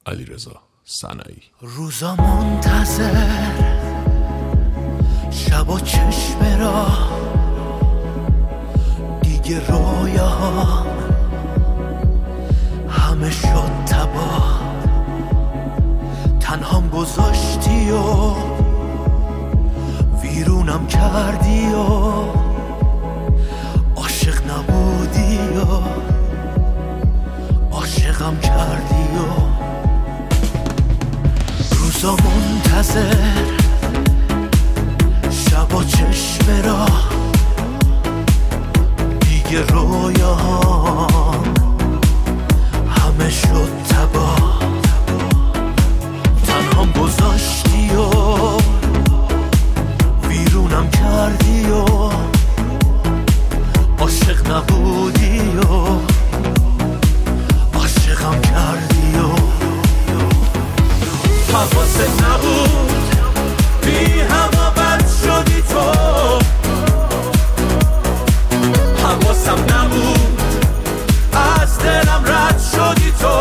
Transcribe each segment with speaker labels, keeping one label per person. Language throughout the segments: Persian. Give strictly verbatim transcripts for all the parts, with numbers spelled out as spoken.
Speaker 1: علیرضا صنعی.
Speaker 2: روزا منتظر، شبا چشم را دیگه رویاها همه شد تباه، تنهام گذاشتی و ویرونم کردی و عاشق نبودی و عاشقم کردی و روزا منتظر، شبا چشم را دیگه رویاهام همه شد تباه، تنهام گذاشتی و ویرونم کردی و عاشق نبودی و عاشقم کردی و حواست نبود بی هوا بد شدی تو، حواسم نبود از دلم رد شدی تو،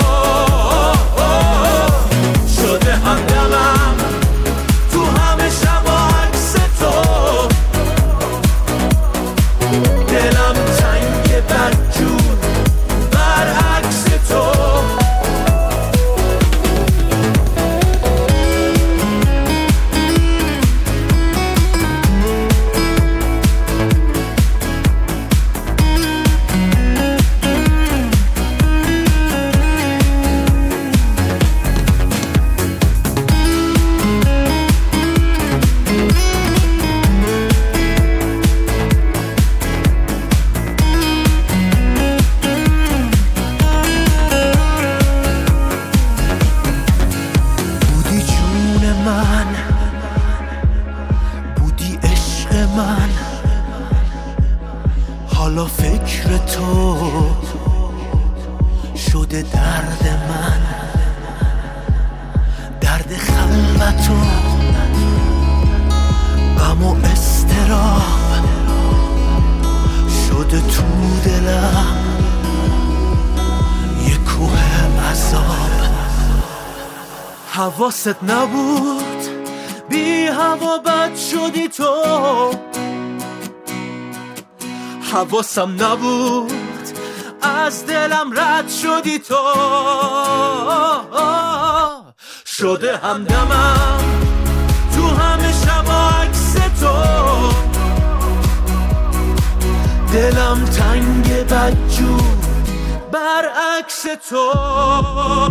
Speaker 2: شده همدمم تو همه شبا عکس تو، دلم تنگ بدجور برعکس تو. حالا فکر تو شده درد من، درد خلوت و غم و اضطراب شده تو دلم یه کوه عذاب. حواست نبود بی هوا بد شدی تو، حواسم نبود از دلم رد شدی تو، شده همدمم تو همه شبا عکس تو، دلم تنگ بدجور برعکس تو.